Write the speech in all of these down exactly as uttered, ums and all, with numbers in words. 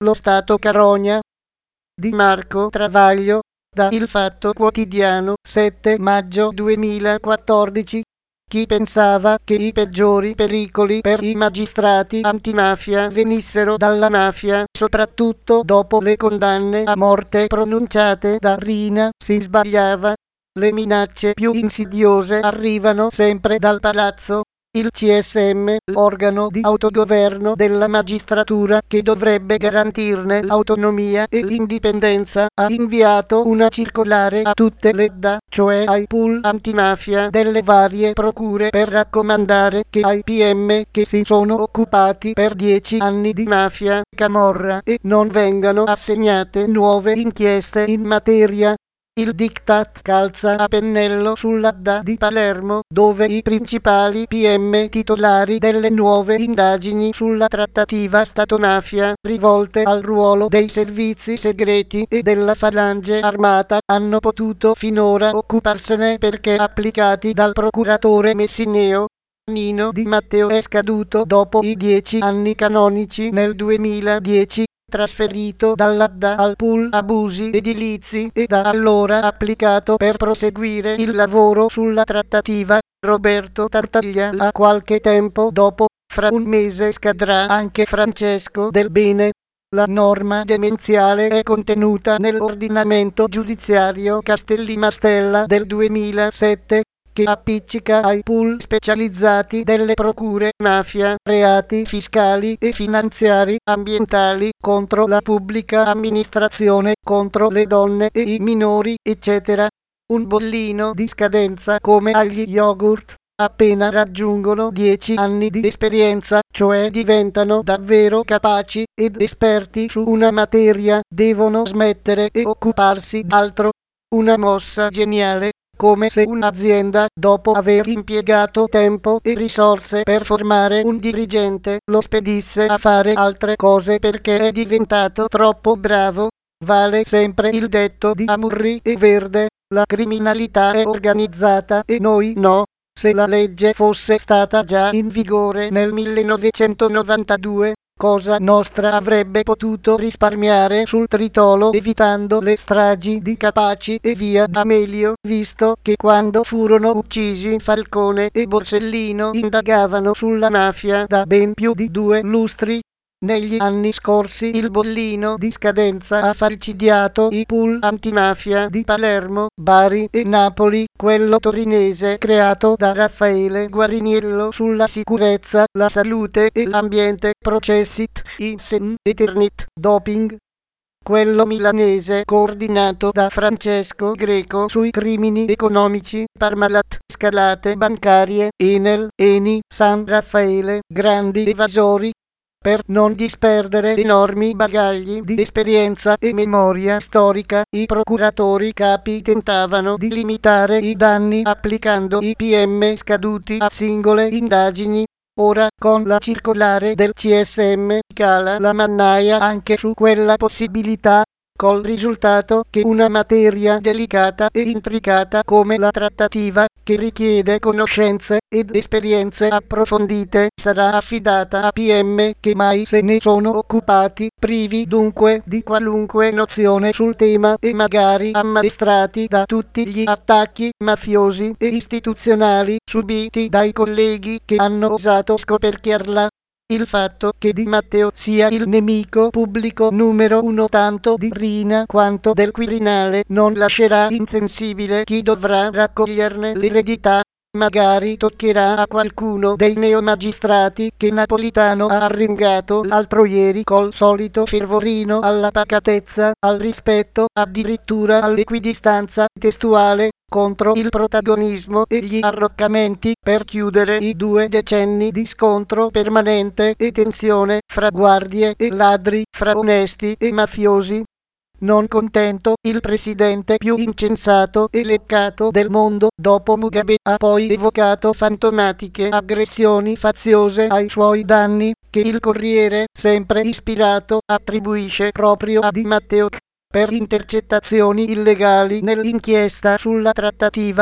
lo Stato Carogna. Di Marco Travaglio, da Il Fatto Quotidiano, sette maggio duemilaquattordici. Chi pensava che i peggiori pericoli per i magistrati antimafia venissero dalla mafia, soprattutto dopo le condanne a morte pronunciate da Riina, si sbagliava. Le minacce più insidiose arrivano sempre dal palazzo. Il C S M, l'organo di autogoverno della magistratura che dovrebbe garantirne l'autonomia e l'indipendenza, ha inviato una circolare a tutte le D A, cioè ai pool antimafia delle varie procure, per raccomandare che ai P M che si sono occupati per dieci anni di mafia, camorra e non vengano assegnate nuove inchieste in materia. Il diktat calza a pennello sulla D A di Palermo, dove i principali P M titolari delle nuove indagini sulla trattativa Stato-mafia, rivolte al ruolo dei servizi segreti e della falange armata, hanno potuto finora occuparsene perché applicati dal procuratore messineo. Nino Di Matteo è scaduto dopo i dieci anni canonici nel duemiladieci. Trasferito dalla D A al pool abusi edilizi e da allora applicato per proseguire il lavoro sulla trattativa. Roberto Tartaglia ha qualche tempo dopo, fra un mese scadrà anche Francesco Del Bene. La norma demenziale è contenuta nell'ordinamento giudiziario Castelli-Mastella del duemilasette, che appiccica ai pool specializzati delle procure mafia, reati fiscali e finanziari, ambientali, contro la pubblica amministrazione, contro le donne e i minori, eccetera. Un bollino di scadenza come agli yogurt. Appena raggiungono dieci anni di esperienza, cioè diventano davvero capaci ed esperti su una materia, devono smettere e occuparsi d'altro. Una mossa geniale. Come se un'azienda, dopo aver impiegato tempo e risorse per formare un dirigente, lo spedisse a fare altre cose perché è diventato troppo bravo. Vale sempre il detto di Amurri e Verde: la criminalità è organizzata e noi no. Se la legge fosse stata già in vigore nel millenovecentonovantadue, Cosa Nostra avrebbe potuto risparmiare sul tritolo evitando le stragi di Capaci e via D'Amelio, visto che quando furono uccisi Falcone e Borsellino indagavano sulla mafia da ben più di due lustri. Negli anni scorsi il bollino di scadenza ha falcidiato i pool antimafia di Palermo, Bari e Napoli, quello torinese creato da Raffaele Guariniello sulla sicurezza, la salute e l'ambiente, Processit, Insen, Eternit, Doping. Quello milanese coordinato da Francesco Greco sui crimini economici, Parmalat, scalate bancarie, Enel, Eni, San Raffaele, grandi evasori. Per non disperdere enormi bagagli di esperienza e memoria storica, i procuratori capi tentavano di limitare i danni applicando i P M scaduti a singole indagini. Ora, con la circolare del C S M, cala la mannaia anche su quella possibilità, col risultato che una materia delicata e intricata come la trattativa, che richiede conoscenze ed esperienze approfondite, sarà affidata a P M che mai se ne sono occupati, privi dunque di qualunque nozione sul tema e magari ammaestrati da tutti gli attacchi mafiosi e istituzionali subiti dai colleghi che hanno osato scoperchiarla. Il fatto che Di Matteo sia il nemico pubblico numero uno tanto di Riina quanto del Quirinale non lascerà insensibile chi dovrà raccoglierne l'eredità. Magari toccherà a qualcuno dei neomagistrati che Napolitano ha arringato l'altro ieri col solito fervorino alla pacatezza, al rispetto, addirittura all'equidistanza testuale, contro il protagonismo e gli arroccamenti, per chiudere i due decenni di scontro permanente e tensione fra guardie e ladri, fra onesti e mafiosi. Non contento, il presidente più incensato e leccato del mondo dopo Mugabe ha poi evocato fantomatiche aggressioni faziose ai suoi danni, che il Corriere, sempre ispirato, attribuisce proprio a Di Matteo per intercettazioni illegali nell'inchiesta sulla trattativa.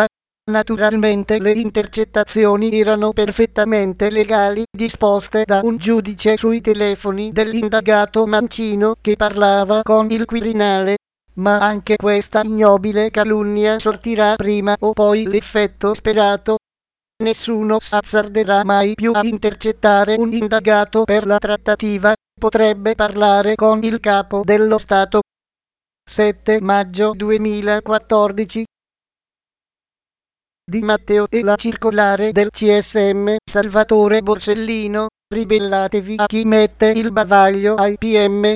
Naturalmente le intercettazioni erano perfettamente legali, disposte da un giudice sui telefoni dell'indagato Mancino che parlava con il Quirinale. Ma anche questa ignobile calunnia sortirà prima o poi l'effetto sperato. Nessuno s'azzarderà mai più a intercettare un indagato per la trattativa, potrebbe parlare con il capo dello Stato. sette maggio duemilaquattordici. Di Matteo e la circolare del C S M, Salvatore Borsellino, ribellatevi a chi mette il bavaglio ai P M.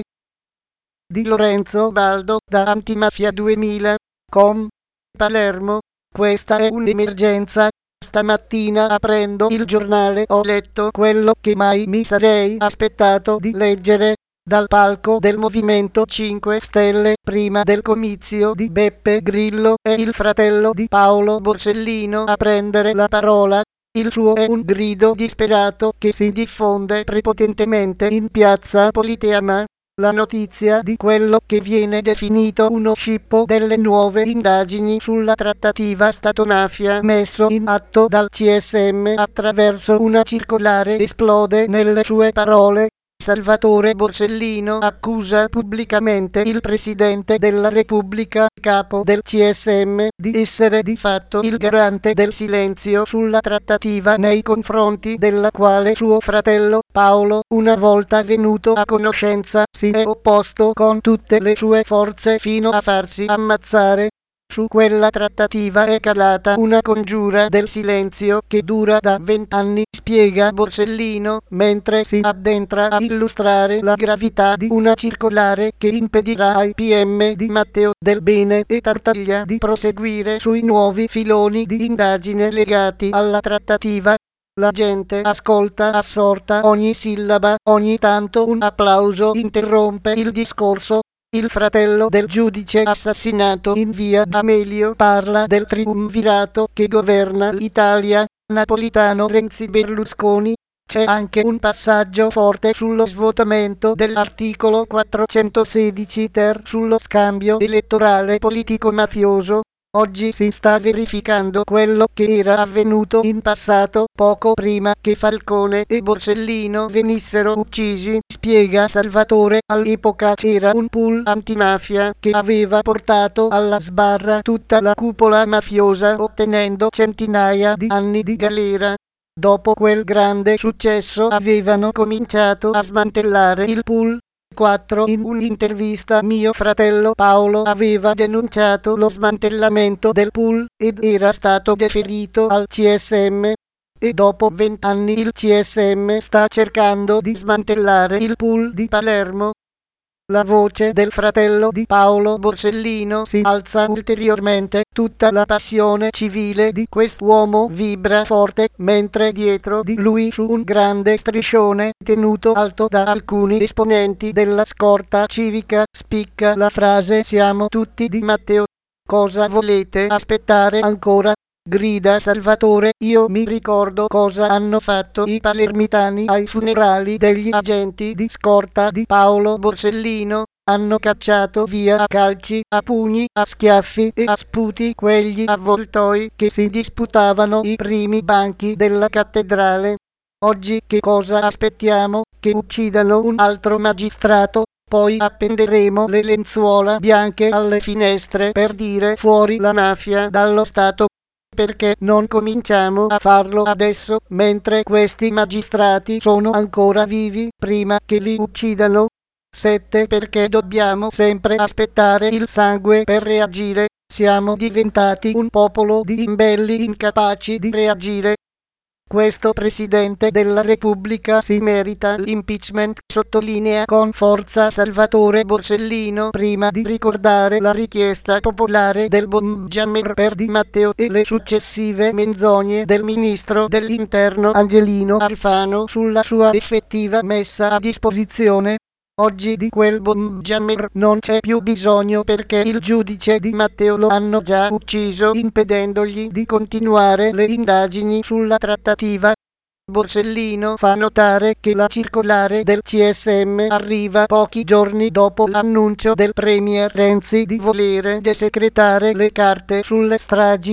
Di Lorenzo Baldo da Antimafia duemila punto com, Palermo, questa è un'emergenza. Stamattina aprendo il giornale ho letto quello che mai mi sarei aspettato di leggere. Dal palco del Movimento cinque Stelle, prima del comizio di Beppe Grillo, è il fratello di Paolo Borsellino a prendere la parola. Il suo è un grido disperato che si diffonde prepotentemente in piazza Politeama. La notizia di quello che viene definito uno scippo delle nuove indagini sulla trattativa Stato-mafia messo in atto dal C S M attraverso una circolare esplode nelle sue parole. Salvatore Borsellino accusa pubblicamente il Presidente della Repubblica, capo del C S M, di essere di fatto il garante del silenzio sulla trattativa nei confronti della quale suo fratello Paolo, una volta venuto a conoscenza, si è opposto con tutte le sue forze fino a farsi ammazzare. Su quella trattativa è calata una congiura del silenzio che dura da vent'anni, spiega Borsellino, mentre si addentra a illustrare la gravità di una circolare che impedirà ai P M di Matteo Del Bene e Tartaglia di proseguire sui nuovi filoni di indagine legati alla trattativa. La gente ascolta assorta ogni sillaba, ogni tanto un applauso interrompe il discorso. Il fratello del giudice assassinato in via D'Amelio parla del triumvirato che governa l'Italia, Napolitano, Renzi, Berlusconi. C'è anche un passaggio forte sullo svuotamento dell'articolo quattrocentosedici ter sullo scambio elettorale politico-mafioso. Oggi si sta verificando quello che era avvenuto in passato, poco prima che Falcone e Borsellino venissero uccisi, spiega Salvatore. All'epoca c'era un pool antimafia che aveva portato alla sbarra tutta la cupola mafiosa, ottenendo centinaia di anni di galera. Dopo quel grande successo avevano cominciato a smantellare il pool. quattro In un'intervista mio fratello Paolo aveva denunciato lo smantellamento del pool ed era stato deferito al C S M. E dopo vent'anni il C S M sta cercando di smantellare il pool di Palermo. La voce del fratello di Paolo Borsellino si alza ulteriormente, tutta la passione civile di quest'uomo vibra forte, mentre dietro di lui su un grande striscione tenuto alto da alcuni esponenti della scorta civica spicca la frase "Siamo tutti di Matteo". Cosa volete aspettare ancora? Grida Salvatore. Io mi ricordo cosa hanno fatto i palermitani ai funerali degli agenti di scorta di Paolo Borsellino. Hanno cacciato via a calci, a pugni, a schiaffi e a sputi quegli avvoltoi che si disputavano i primi banchi della cattedrale. Oggi che cosa aspettiamo? Che uccidano un altro magistrato? Poi appenderemo le lenzuola bianche alle finestre per dire fuori la mafia dallo Stato. Perché non cominciamo a farlo adesso, mentre questi magistrati sono ancora vivi, prima che li uccidano? sette Perché dobbiamo sempre aspettare il sangue per reagire? Siamo diventati un popolo di imbelli incapaci di reagire. Questo Presidente della Repubblica si merita l'impeachment, sottolinea con forza Salvatore Borsellino prima di ricordare la richiesta popolare del Bonjammer per Di Matteo e le successive menzogne del Ministro dell'Interno Angelino Alfano sulla sua effettiva messa a disposizione. Oggi di quel Bonjammer non c'è più bisogno perché il giudice Di Matteo lo hanno già ucciso impedendogli di continuare le indagini sulla trattativa. Borsellino fa notare che la circolare del C S M arriva pochi giorni dopo l'annuncio del premier Renzi di volere desecretare le carte sulle stragi.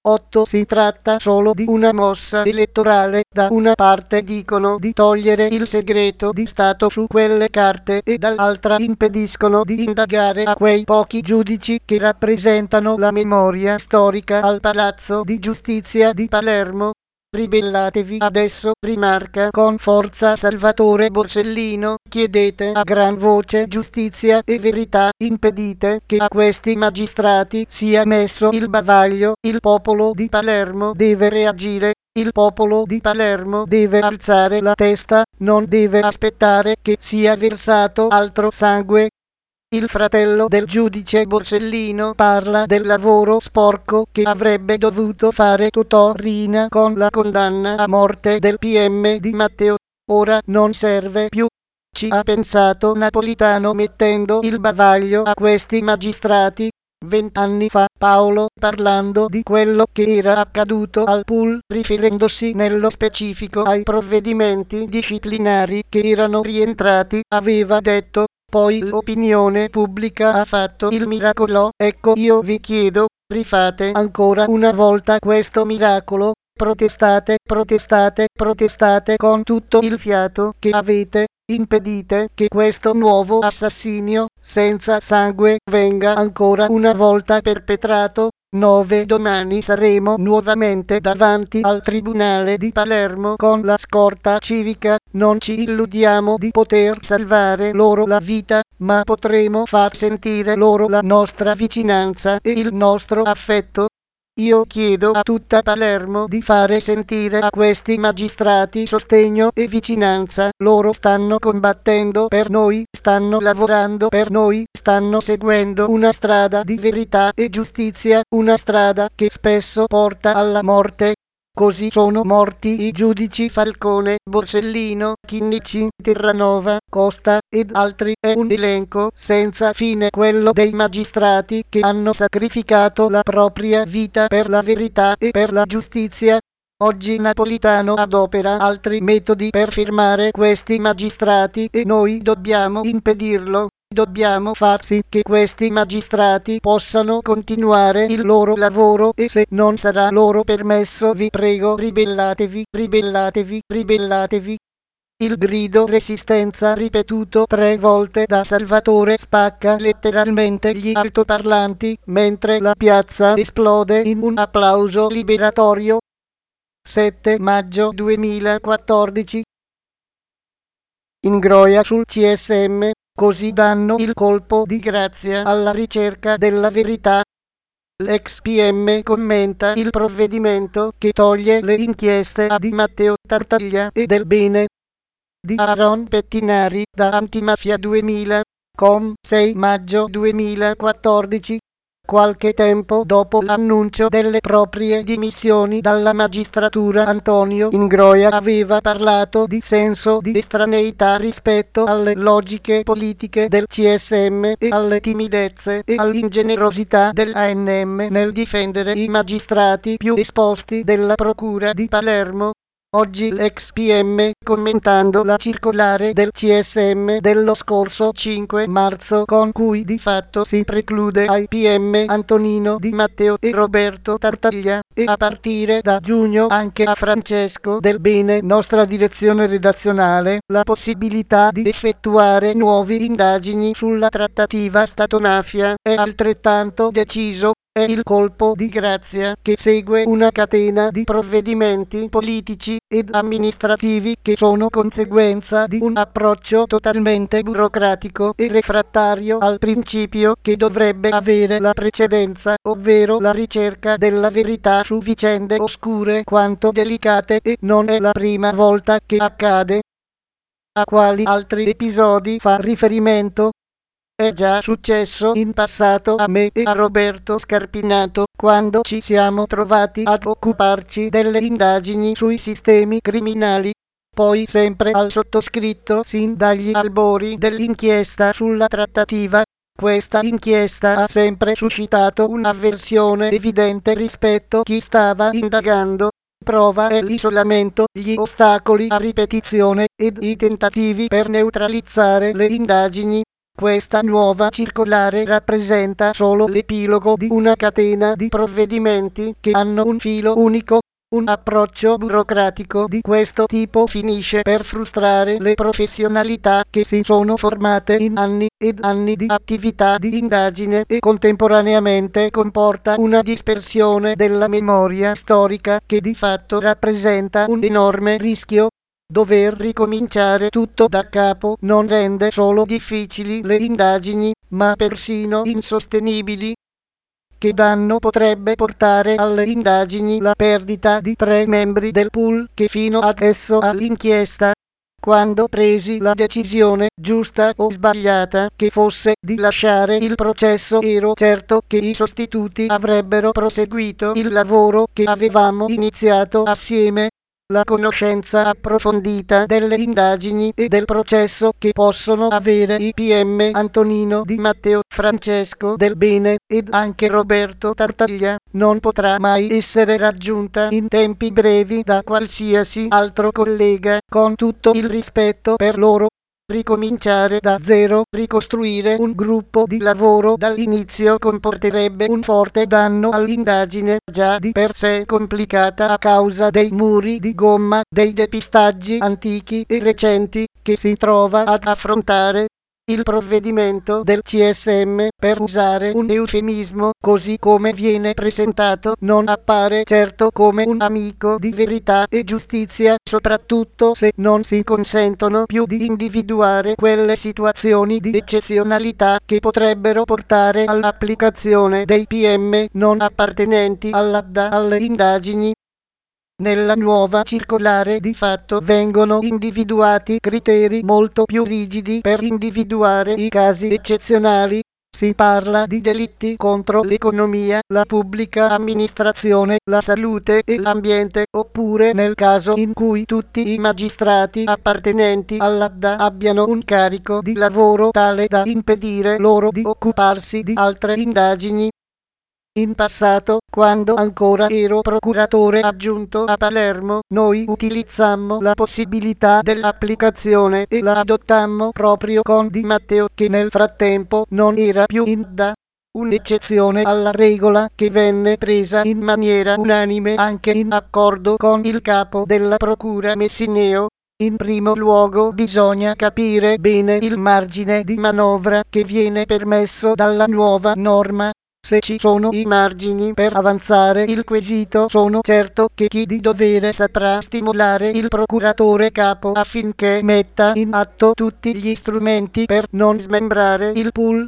otto Si tratta solo di una mossa elettorale. Da una parte dicono di togliere il segreto di Stato su quelle carte e dall'altra impediscono di indagare a quei pochi giudici che rappresentano la memoria storica al Palazzo di Giustizia di Palermo. Ribellatevi adesso, rimarca con forza Salvatore Borsellino, chiedete a gran voce giustizia e verità, impedite che a questi magistrati sia messo il bavaglio, il popolo di Palermo deve reagire, il popolo di Palermo deve alzare la testa, non deve aspettare che sia versato altro sangue. Il fratello del giudice Borsellino parla del lavoro sporco che avrebbe dovuto fare Totò Riina con la condanna a morte del P M di Matteo. Ora non serve più. Ci ha pensato Napolitano mettendo il bavaglio a questi magistrati. Vent'anni fa Paolo, parlando di quello che era accaduto al pool, riferendosi nello specifico ai provvedimenti disciplinari che erano rientrati, aveva detto: poi l'opinione pubblica ha fatto il miracolo. Ecco, io vi chiedo, rifate ancora una volta questo miracolo, protestate, protestate, protestate con tutto il fiato che avete, impedite che questo nuovo assassinio, senza sangue, venga ancora una volta perpetrato. nove Domani saremo nuovamente davanti al Tribunale di Palermo con la scorta civica. Non ci illudiamo di poter salvare loro la vita, ma potremo far sentire loro la nostra vicinanza e il nostro affetto. Io chiedo a tutta Palermo di fare sentire a questi magistrati sostegno e vicinanza. Loro stanno combattendo per noi, stanno lavorando per noi, stanno seguendo una strada di verità e giustizia, una strada che spesso porta alla morte. Così sono morti i giudici Falcone, Borsellino, Chinnici, Terranova, Costa ed altri. È un elenco senza fine quello dei magistrati che hanno sacrificato la propria vita per la verità e per la giustizia. Oggi Napolitano adopera altri metodi per fermare questi magistrati e noi dobbiamo impedirlo. Dobbiamo far sì che questi magistrati possano continuare il loro lavoro e se non sarà loro permesso, vi prego, ribellatevi, ribellatevi, ribellatevi. Il grido resistenza ripetuto tre volte da Salvatore spacca letteralmente gli altoparlanti, mentre la piazza esplode in un applauso liberatorio. sette maggio duemilaquattordici. Ingroia sul C S M. Così danno il colpo di grazia alla ricerca della verità. L'ex P M commenta il provvedimento che toglie le inchieste a Di Matteo Tartaglia e Del Bene di Aaron Pettinari da Antimafia duemila punto com sei maggio duemilaquattordici. Qualche tempo dopo l'annuncio delle proprie dimissioni dalla magistratura, Antonio Ingroia aveva parlato di senso di estraneità rispetto alle logiche politiche del C S M e alle timidezze e all'ingenerosità dell'A N M nel difendere i magistrati più esposti della procura di Palermo. Oggi l'ex P M, commentando la circolare del C S M dello scorso cinque marzo con cui di fatto si preclude ai P M Antonino Di Matteo e Roberto Tartaglia e a partire da giugno anche a Francesco Del Bene, nostra direzione redazionale, la possibilità di effettuare nuove indagini sulla trattativa Stato-mafia, è altrettanto deciso. È il colpo di grazia che segue una catena di provvedimenti politici ed amministrativi che sono conseguenza di un approccio totalmente burocratico e refrattario al principio che dovrebbe avere la precedenza, ovvero la ricerca della verità su vicende oscure quanto delicate, e non è la prima volta che accade. A quali altri episodi fa riferimento? È già successo in passato a me e a Roberto Scarpinato, quando ci siamo trovati ad occuparci delle indagini sui sistemi criminali. Poi sempre al sottoscritto sin dagli albori dell'inchiesta sulla trattativa. Questa inchiesta ha sempre suscitato un'avversione evidente rispetto a chi stava indagando. Prova è l'isolamento, gli ostacoli a ripetizione ed i tentativi per neutralizzare le indagini. Questa nuova circolare rappresenta solo l'epilogo di una catena di provvedimenti che hanno un filo unico. Un approccio burocratico di questo tipo finisce per frustrare le professionalità che si sono formate in anni ed anni di attività di indagine e contemporaneamente comporta una dispersione della memoria storica che di fatto rappresenta un enorme rischio. Dover ricominciare tutto da capo non rende solo difficili le indagini, ma persino insostenibili. Che danno potrebbe portare alle indagini la perdita di tre membri del pool che fino adesso all'inchiesta, quando presi la decisione, giusta o sbagliata che fosse, di lasciare il processo, ero certo che i sostituti avrebbero proseguito il lavoro che avevamo iniziato assieme. La conoscenza approfondita delle indagini e del processo che possono avere i P M Antonino Di Matteo, Francesco Del Bene ed anche Roberto Tartaglia non potrà mai essere raggiunta in tempi brevi da qualsiasi altro collega, con tutto il rispetto per loro. Ricominciare da zero, ricostruire un gruppo di lavoro dall'inizio comporterebbe un forte danno all'indagine, già di per sé complicata a causa dei muri di gomma, dei depistaggi antichi e recenti che si trova ad affrontare. Il provvedimento del C S M, per usare un eufemismo, così come viene presentato, non appare certo come un amico di verità e giustizia, soprattutto se non si consentono più di individuare quelle situazioni di eccezionalità che potrebbero portare all'applicazione dei P M non appartenenti all'A D A alle indagini. Nella nuova circolare di fatto vengono individuati criteri molto più rigidi per individuare i casi eccezionali. Si parla di delitti contro l'economia, la pubblica amministrazione, la salute e l'ambiente, oppure nel caso in cui tutti i magistrati appartenenti all'A D A abbiano un carico di lavoro tale da impedire loro di occuparsi di altre indagini. In passato, quando ancora ero procuratore aggiunto a Palermo, noi utilizzammo la possibilità dell'applicazione e la adottammo proprio con Di Matteo, che nel frattempo non era più in D A. Un'eccezione alla regola che venne presa in maniera unanime anche in accordo con il capo della procura Messineo. In primo luogo bisogna capire bene il margine di manovra che viene permesso dalla nuova norma. Se ci sono i margini per avanzare il quesito, sono certo che chi di dovere saprà stimolare il procuratore capo affinché metta in atto tutti gli strumenti per non smembrare il pool.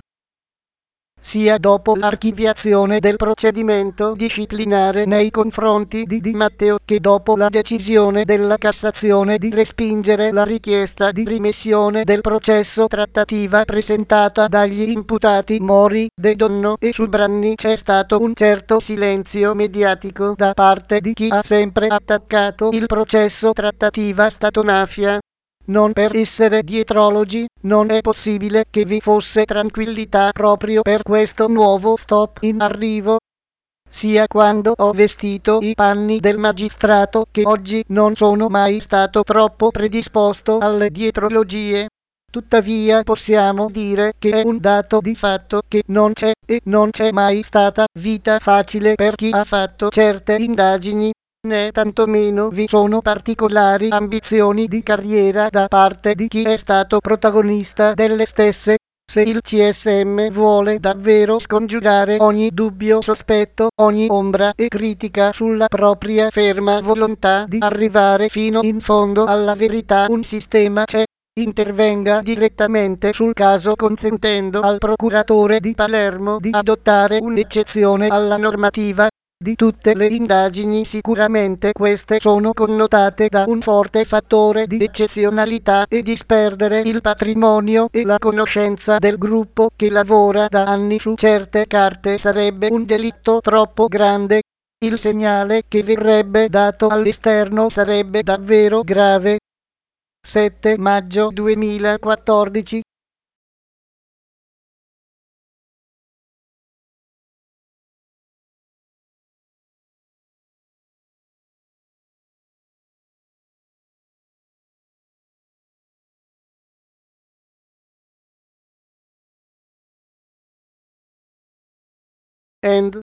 Sia dopo l'archiviazione del procedimento disciplinare nei confronti di Di Matteo che dopo la decisione della Cassazione di respingere la richiesta di rimessione del processo trattativa presentata dagli imputati Mori, De Donno e Subranni, c'è stato un certo silenzio mediatico da parte di chi ha sempre attaccato il processo trattativa Stato-mafia. Non per essere dietrologi, non è possibile che vi fosse tranquillità proprio per questo nuovo stop in arrivo. Sia quando ho vestito i panni del magistrato che oggi non sono mai stato troppo predisposto alle dietrologie. Tuttavia possiamo dire che è un dato di fatto che non c'è e non c'è mai stata vita facile per chi ha fatto certe indagini, né tantomeno vi sono particolari ambizioni di carriera da parte di chi è stato protagonista delle stesse. Se il C S M vuole davvero scongiurare ogni dubbio, sospetto, ogni ombra e critica sulla propria ferma volontà di arrivare fino in fondo alla verità, un sistema c'è. Intervenga direttamente sul caso consentendo al procuratore di Palermo di adottare un'eccezione alla normativa. Di tutte le indagini sicuramente queste sono connotate da un forte fattore di eccezionalità e disperdere il patrimonio e la conoscenza del gruppo che lavora da anni su certe carte sarebbe un delitto troppo grande. Il segnale che verrebbe dato all'esterno sarebbe davvero grave. sette maggio duemilaquattordici and